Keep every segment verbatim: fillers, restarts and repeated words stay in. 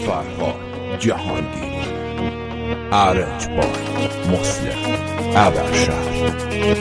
فرهاد جهانگیر، ارنج بای مسلم ابرشهر.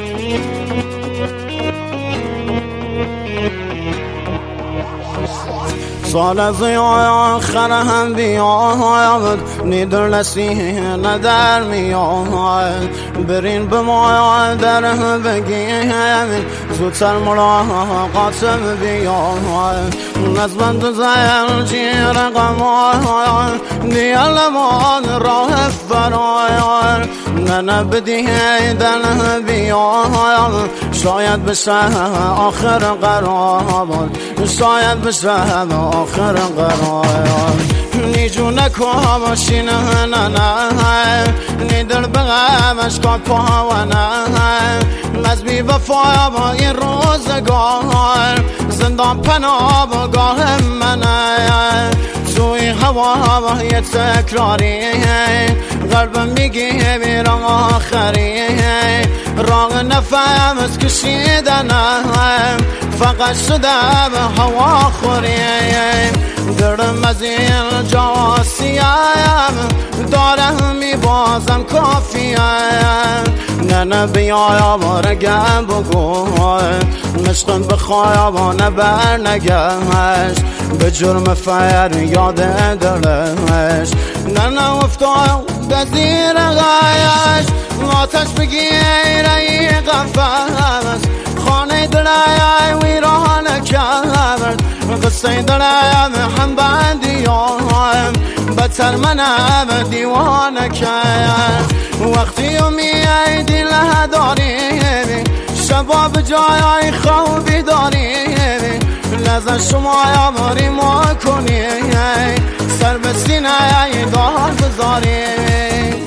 سال از آخر هم بیاید نیدر نسیه ندر میاید برین به ما در بگیم زودتر ملاقاتم بیاید نزبند زیر جیر قماید دیالمان راه براید نه بدیدن بیاید شاید بشه آخر قرار شاید بشه آخر قرار نیجو نکو باشی نه نه نه نیدر بغمش کار پاوه نه مزبی وفا با این روزگار زندان پناه بگاه منه توی هوا با یه تکراری قلبم میگی میرم آخری راه نفهم از کشیدنم فقط شده به هوا خوری درم از این جا سیایم دارم میبازم کافیم نه نه بیایا بارگم بگو مشقم بخوایا با نبر نگهش به جرم فر یاد دلش نه نه افتایم به زیر غایش آتش بگیره ای قفص خانه دلای ویران کرد قصه دلای هم بندیایم بتر منم دیوانه کرد وقتی امی دل داریم شباب جای خوابی داریم لذت شما یاماری ما کنیم سر به سینه دار بذاریم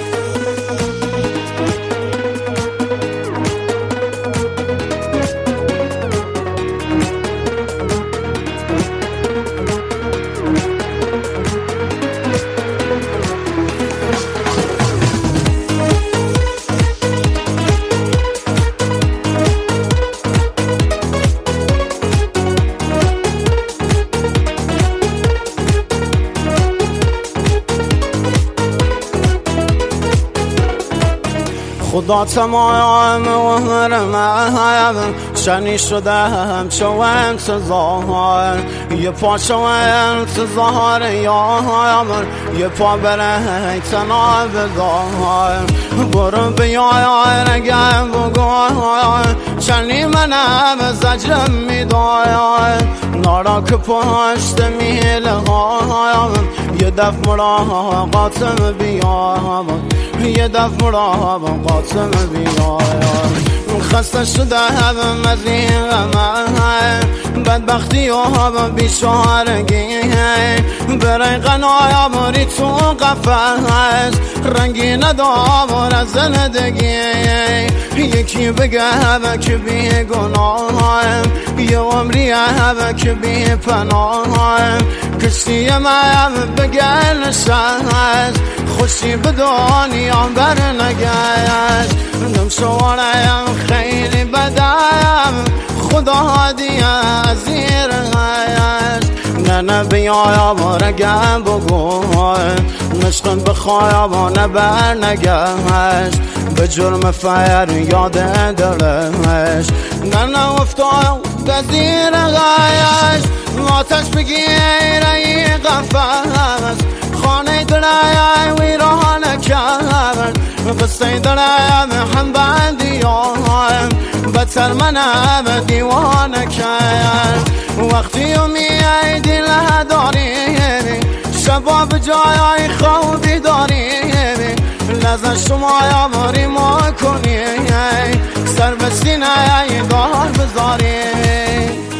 خدا تمام و هرمه شنی شده هم چو انتظار یه پا چو انتظار یا یه پا بره تنها بدار برو بیای نگم بگو شنی منم زجرم میدای نارا که پشت میله یه دف ملاقاتم بیام یه دف ملاقاتم بیام خسته شده هم از این غمه بدبختی و بیچارگی برای قنایا باری تو قفص رنگی ندار از زندگی یکی بگه که بی گناهم یه عمری که بی پناهم کشتی من بگه نشست خوشی به دنیا بر نگشت دم شوارم خیلی بدم خدا دیگه از زیر غیشت نه نه بیایا بارگم بگو مشقم بخوایا با نبر نگهش به جرم فر یاد دلش نه نه افتایم به زیر غیشت آتش بگیره ای قفص خانه دلای ویران کرد قصه دلای هم بندیایم بتر منم دیوانه کرد وقتی امی دل داریم شباب جای خوابی داریم لذت شما یاماری ما کنیم سر به سینه دار بذاریم